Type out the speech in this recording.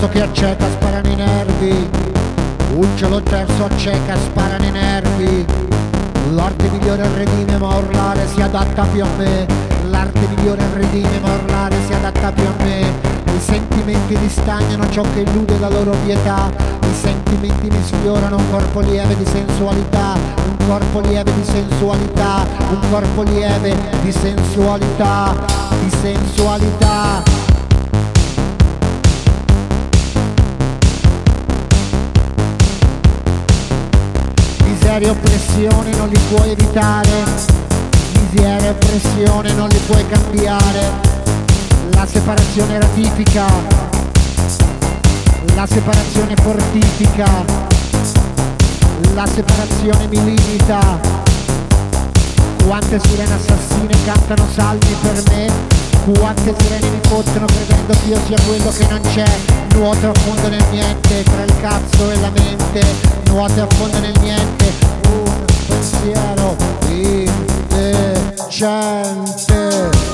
che acceca, sparano i nervi. Uccello terzo acceca, sparano i nervi. L'arte migliore redime ma urlare si adatta più a me. L'arte migliore redime ma urlare si adatta più a me. I sentimenti ristagnano ciò che illude la loro pietà. I sentimenti mi sfiorano un corpo lieve di sensualità. Un corpo lieve di sensualità. Un corpo lieve di sensualità. Di sensualità. Miseria e oppressione non li puoi evitare. Miseria e oppressione non li puoi cambiare. La separazione ratifica, la separazione fortifica, la separazione mi limita. Quante sirene assassine cantano salmi per me, quante sirene mi fottono credendo che io sia quello che non c'è. Nuoto a fondo nel niente, tra il cazzo e la mente, nuoto a fondo nel niente, un pensiero indecente.